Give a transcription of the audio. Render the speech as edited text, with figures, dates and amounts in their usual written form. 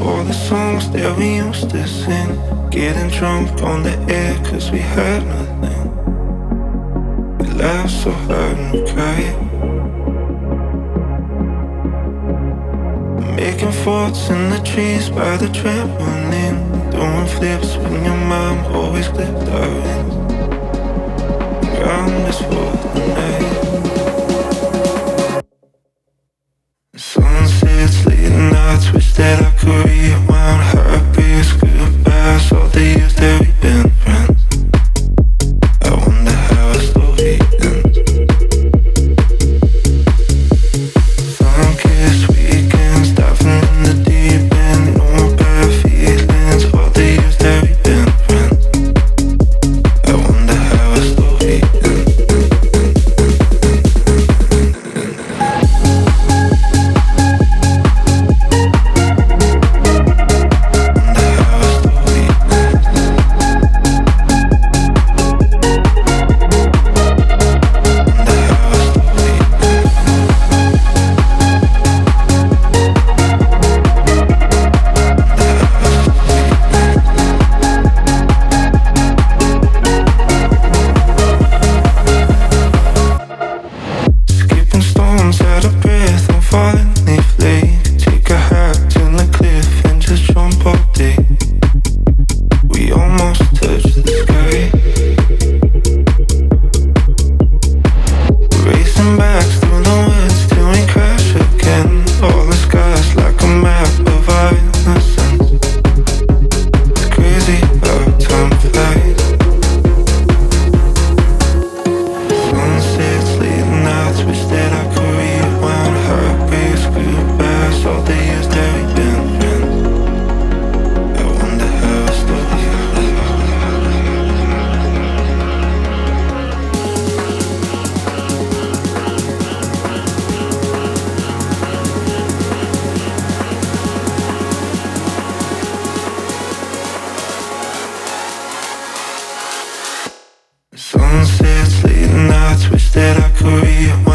All the songs that we used to sing, getting drunk on the air cause we had nothing. We laughed so hard and we cried, making forts in the trees by the trampoline, doing flips when your mom always clipped our ends. Around us for the night, sunsets, late nights, wish that I could rewind. Heartbreaks, goodbyes, all the years that we've been friends. I wonder how our story ends. Sun-kissed weekends, diving in the deep end. No bad feelings, all the years that we've been friends. I wonder how our story ends. Skipping stones out of breath on falling leaf lake. Take a hike to the cliff and just jump all day. We almost touched the sky, racing back through the woods till we crash again. All the skies like a map of our innocence. It's crazy how time flies. Sunsets, late nights, wish that I could rewind. Heartbreaks, goodbyes, all the years that we've been friends. I wonder how our story ends. Sunsets, late nights, wish that I could rewind.